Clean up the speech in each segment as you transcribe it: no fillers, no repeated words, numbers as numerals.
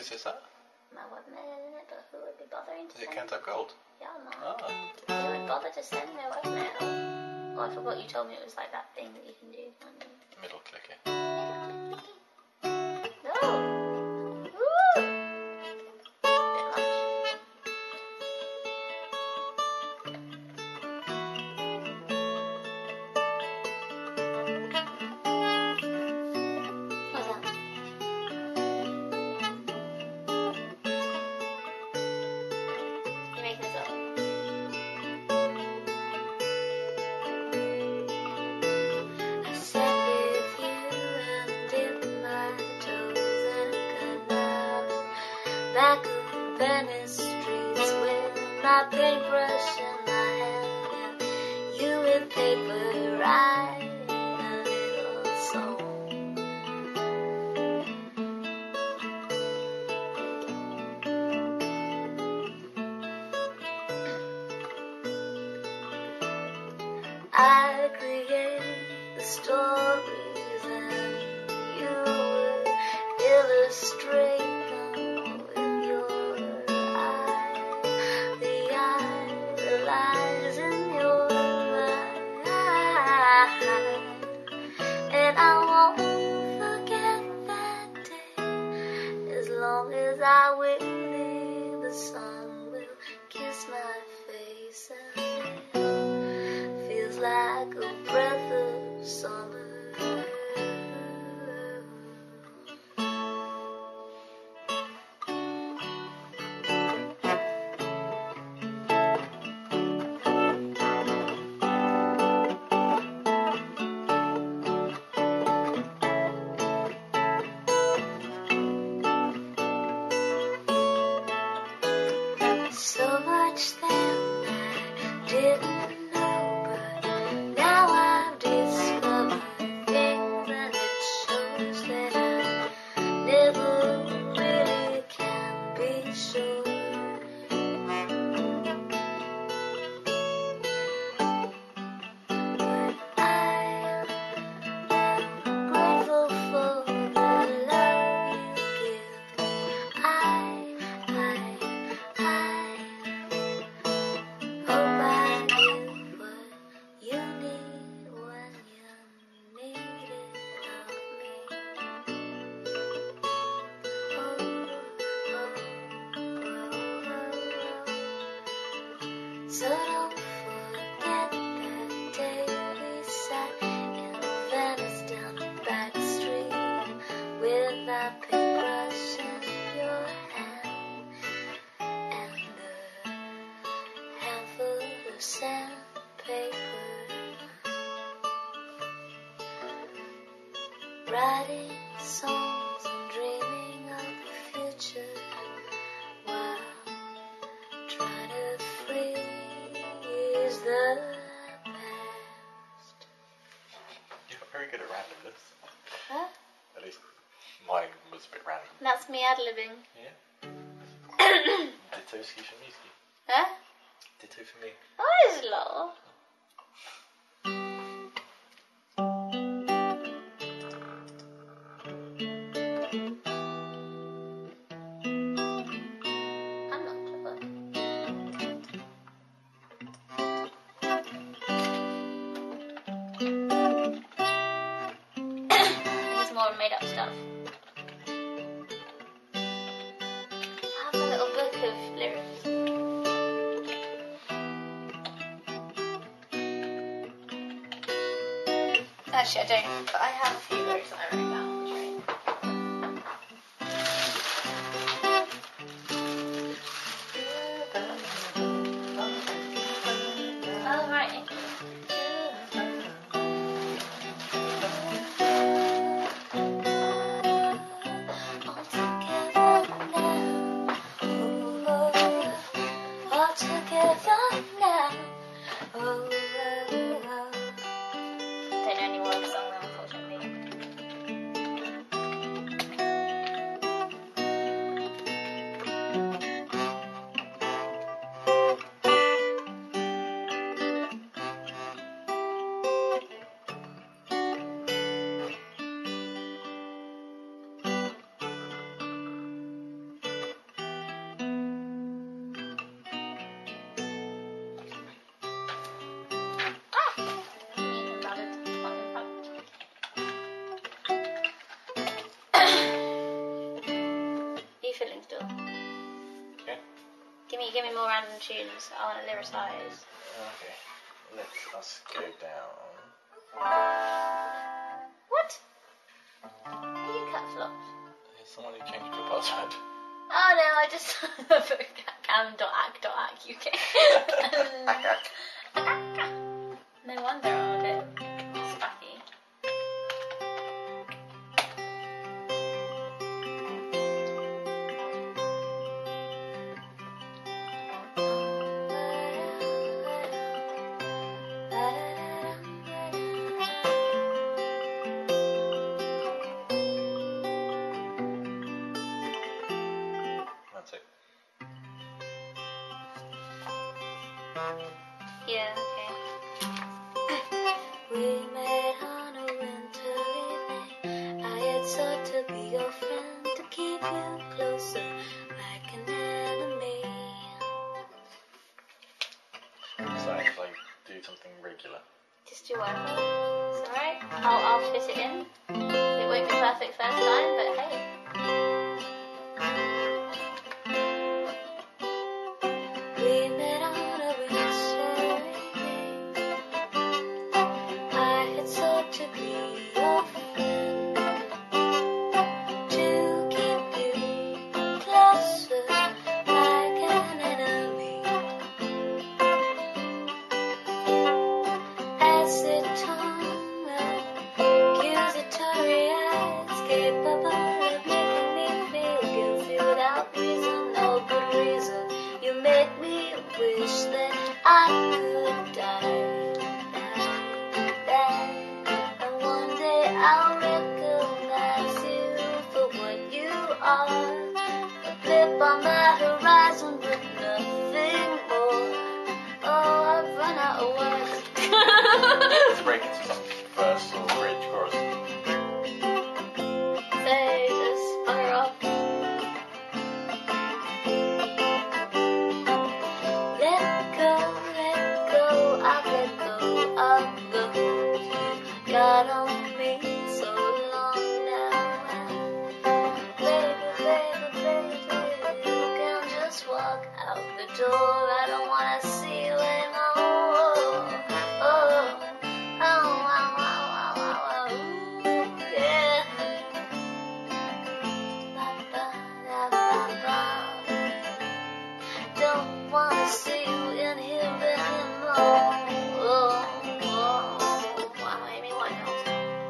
whose is that? My webmail, but who would be bothering to Does it send? count up gold? Yeah, no. Ah. Who would bother to send me a webmail? Oh, I forgot you told me it was like that thing that you can do. Middle clicker. No! Woo! Bit much. What's that? You make this up. I sat with you and dipped my toes in a canal back of Venice streets with my paintbrush in my hand, and you with paper writing a little song. I create the stories and you would illustrate them with your eyes. The lies in your mind. And I won't forget that day as long as I wait. The sun will kiss my face and feels like a breath of summer. So much then I didn't know, but now I've discovered things, and it shows that I never really can be sure. But I am grateful for the love you give. I hope I give what you need when you need it of me. Oh, oh, So don't forget that day we sat in Venice down the back street with our paintbrush in your hand and a handful of sandpaper, writing songs and dreaming of the future while trying to freeze the past. You're very good at randomness. Huh? At least mine was a bit random. That's me ad-libbing. Yeah. Ditto ski for me. Huh? Ditto for me. Oh, it's low. I'm not clever. It's more made up stuff. I have a little book of lyrics. Actually, I don't, but I have a few lyrics that I wrote down on the train. Oh, right. All together now. Oh, don't know any more of the song though, unfortunately. you give me more random tunes, I want to lyricise. Okay. Let us go down. What? Are you cat flopped? Here's someone who changed your password. Oh no, I just put cam.ac.uk. No wonder I'm a bit spacky. That's it. Yeah, okay. We met on a winter evening. I had sought to be your friend, to keep you closer like an enemy. So if I do something regular. Just do whatever. It's alright. I'll fit it in. It won't be perfect first time, but hey. We met on a winter evening. I had sought to be your friend, to keep you closer like an enemy. Acid tongue, accusatory eyes, capable of making me feel guilty without reason, no good reason. You make me wish that I could die. And one day I'll recognize you for what you are. A blip on my horizon with nothing more. Oh, I've run out of words. Let's break into some verse or bridge chorus. Say, just fire up. Let go, I'll let go of the hold you've got on me so long now. Baby, you can just walk out the door. I don't wanna see you anymore. Yeah. Don't wanna see you in here anymore. Wow, Amy Winehouse.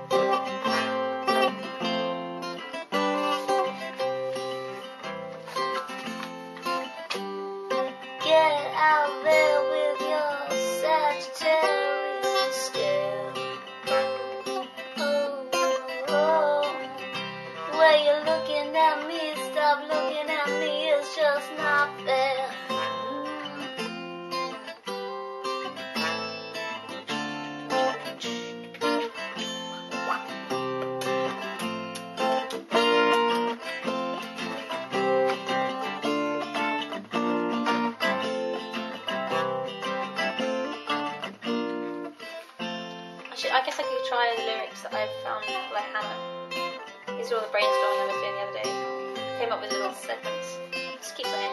Get out there with your Sagittarius scale. Oh, where you're looking at me, stop looking at me, it's just not fair. I guess I could try the lyrics that I've found by Hannah. These are all the brainstorming I was doing the other day. Came up with little segments. Just keep playing.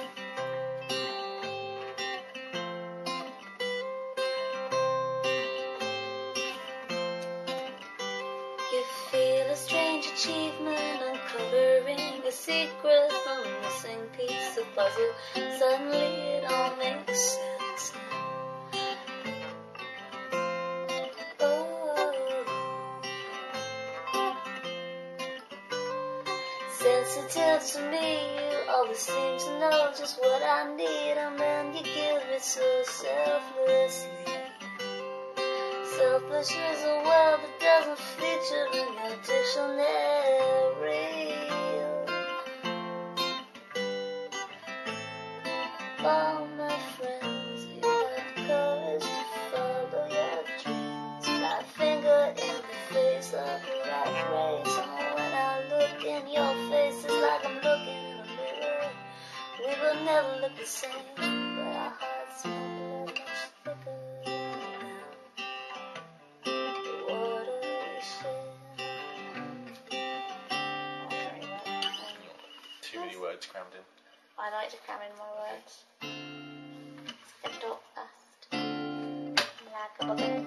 You feel a strange achievement, uncovering a secret from a missing piece of puzzle. Suddenly it all makes sense. Sensitive to me, you always seem to know just what I need, and then you give it so selflessly. Selfish is a word that doesn't feature in your dictionary. All my friends, you have courage to follow your dreams. My finger in the face of the rat race, and when I look in your face, it's like I'm looking in a mirror. We will never look the same, but our hearts will much thicker now. The water we share. Too many words crammed in. I I like to cram in my words. Skepto fast. Like a bubble.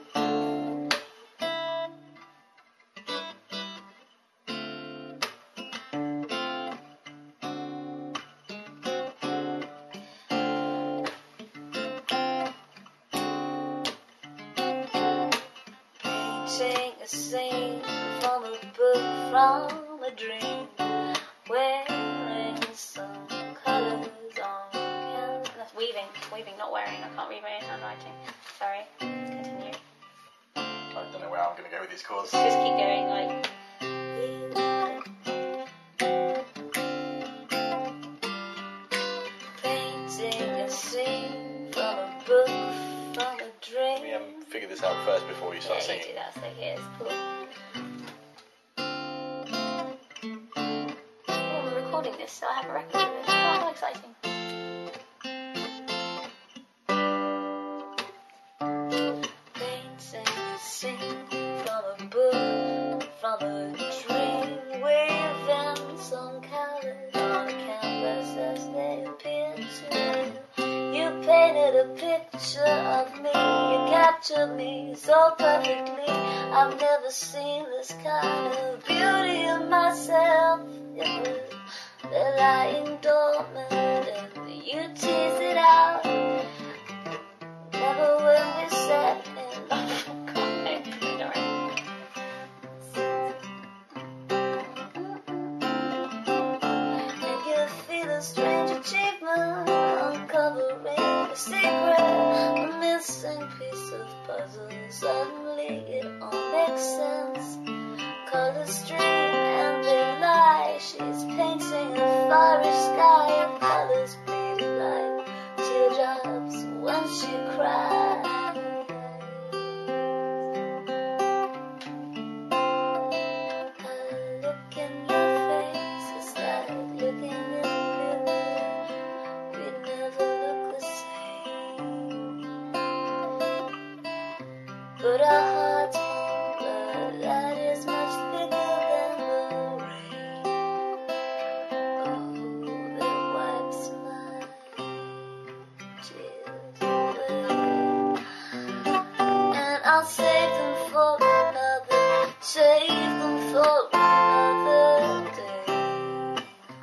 Painting a scene from a book, from a dream, wearing some colours on canvas. That's weaving, not wearing. I can't read my own handwriting. Sorry. Continue. I don't know where I'm going to go with these chords. Just keep going, like. Painting a scene from a book, from a dream. Let me figure this out first before you start Yeah, singing. you do that. So here's cool. Oh, we're recording this, so I have a record of it. Oh, how exciting. Painting a scene from a book, from a dream, waving some colours on a canvas as they appear to you. You painted a picture of me, you captured me so perfectly. I've never seen this kind of beauty of myself. It was lying dormant and you teased it out. Never when we sat in. Oh, God, no, don't. And you feel a strange achievement, uncovering a secret, a missing piece of puzzle. Suddenly it all makes sense. Colors stream and they lie. She's painting a fiery sky of colors bleeding like teardrops when she cries. A look in your face is like looking in a mirror. We never look the same, but our hearts won't blur. That is much bigger than the rain. Oh, that wipes my tears away. And I'll save them for another, save them for another day.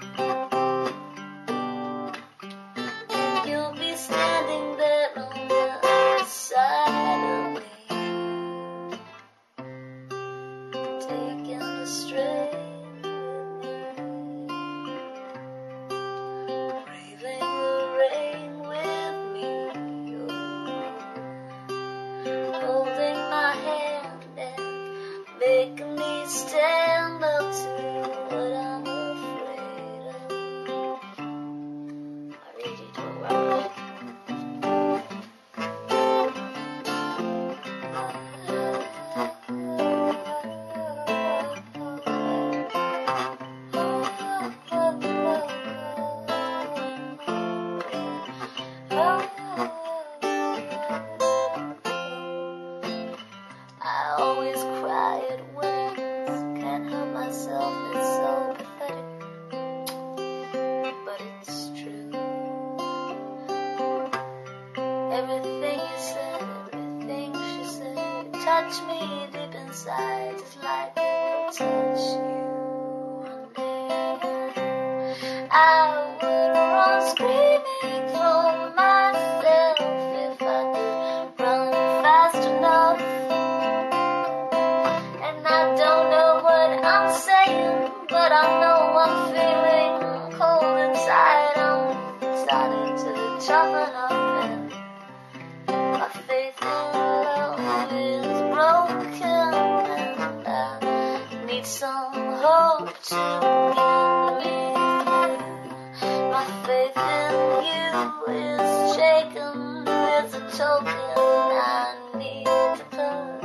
And you'll be standing there on the other side of me, taking the strain with me, braving the rain with me. Oh, holding my hand and making me stand up to what I'm afraid of. I read you to a well. I always cry at weddings, can't help myself, it's so pathetic, but it's true. Everything you said, everything she said, it touched me deep inside, just like it will touch you one day. I would run screaming for myself if I could run fast enough. And I don't know what I'm saying, but I know I'm feeling cold inside. I'm starting to toughen up, and my faith in love is broken, and I need some hope to get me through. My faith in you is shaken, it's a token I need to put.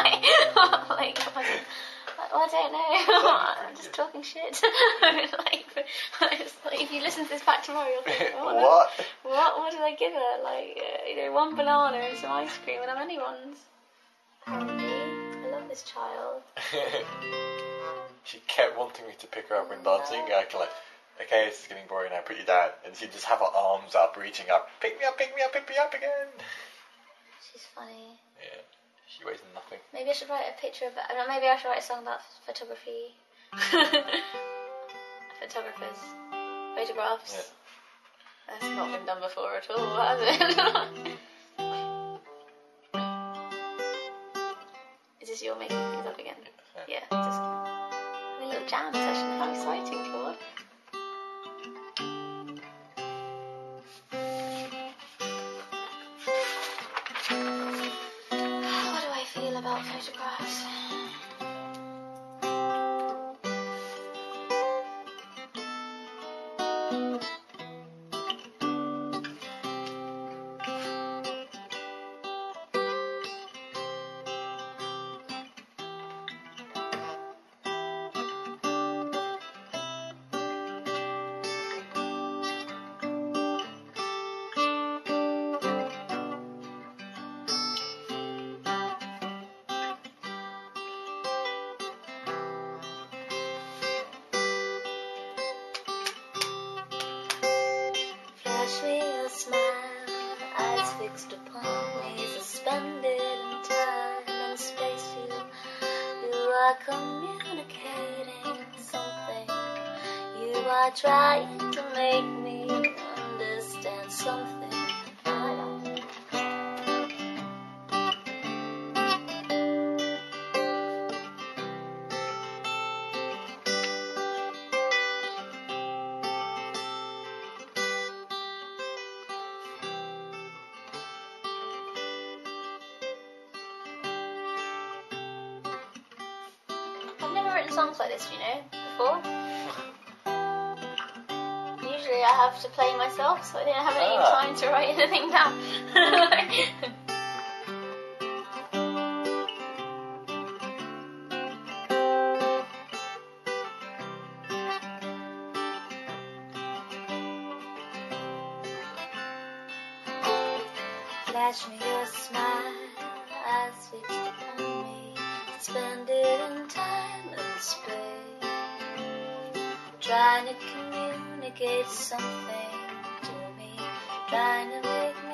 like, I don't know. I'm just talking shit. like, if you listen to this back tomorrow, you'll think, what did I give her? Like, one banana and some ice cream, and I'm anyone's. I love this child. She kept wanting me to pick her up when dancing. I can like, okay, this is getting boring now, put you down. And she'd just have her arms up, reaching up, pick me up, pick me up, pick me up again. She's funny. Yeah, she weighs nothing. Maybe I should write a picture of it. Maybe I should write a song about photography. Photographers. Photographs. Yeah. That's not been done before at all, has it? Is this your making things up again? Yeah. Just a little jam session. How exciting, Claude. What do I feel about photographs? Flash me a smile, eyes fixed upon me, suspended in time and space. You are communicating something. You are trying to make me understand something. I've never written songs like this, before. Usually I have to play myself, so I didn't have any time to write anything down. Flash me your smile, eyes fixed upon me, suspended in time and space, trying to communicate something to me, trying to make me